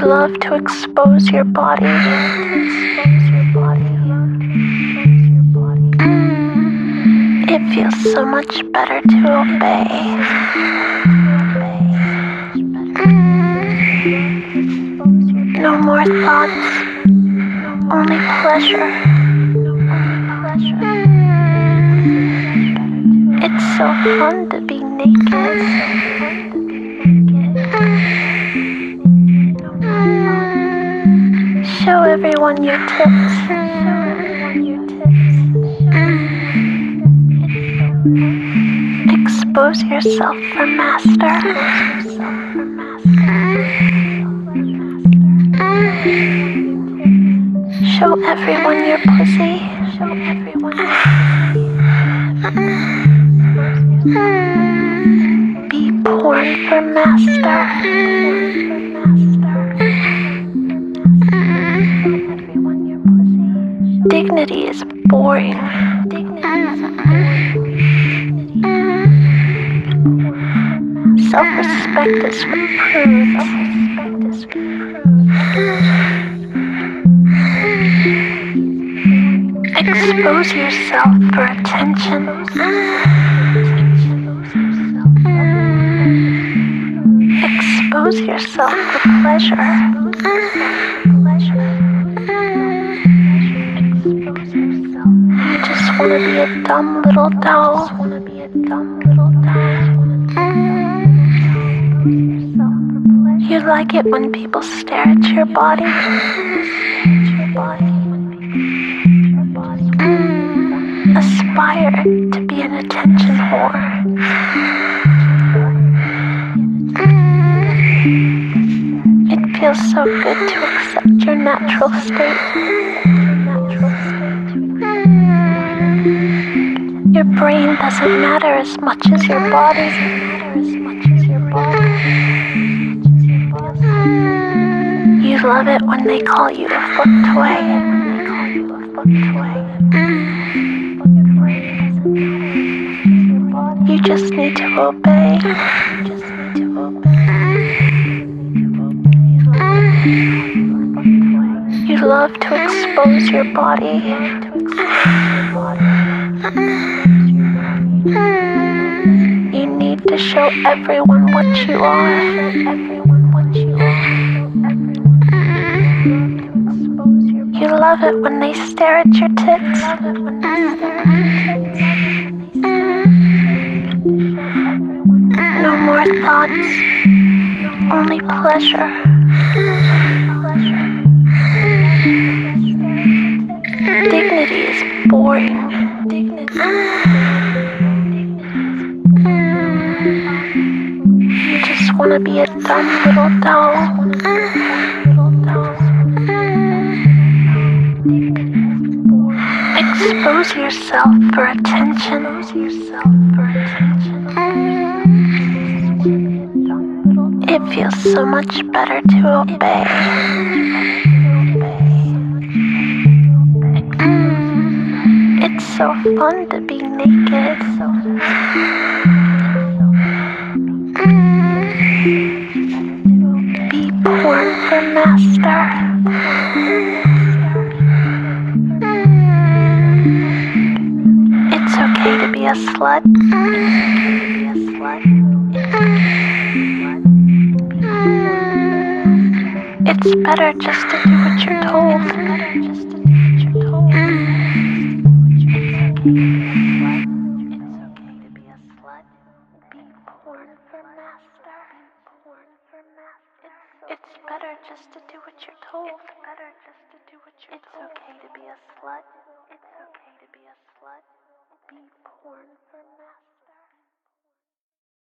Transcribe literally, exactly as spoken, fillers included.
love to expose your body. Expose your body. It feels so much better to obey. No more thoughts, only pleasure. It's so fun to be naked. Show everyone your tits. Expose yourself for master. Show everyone your pussy. Show everyone your pussy. Be porn for master. Dignity is boring. Self-respect is for prudes. Expose yourself for attention. Expose yourself for pleasure. You just want to be a dumb little doll. You like it when people stare at your body. Aspire to be an attention whore. It feels so good to accept your natural state. Your brain doesn't matter as much as your body. You love it when they call you a foot toy. You just need to obey. You love to expose your body. You need to show everyone what you are. You love it when they stare at your tits. No more thoughts, only pleasure. Dignity is boring. You just want to be a dumb little doll. Expose yourself for attention. It feels so much better to obey. It's so fun to be naked. Be porn for master. It's okay to be a slut. It's better just to do what you're told. It's better just to do what you're told. It's okay to be a slut. It's okay to be a slut. Be porn for master.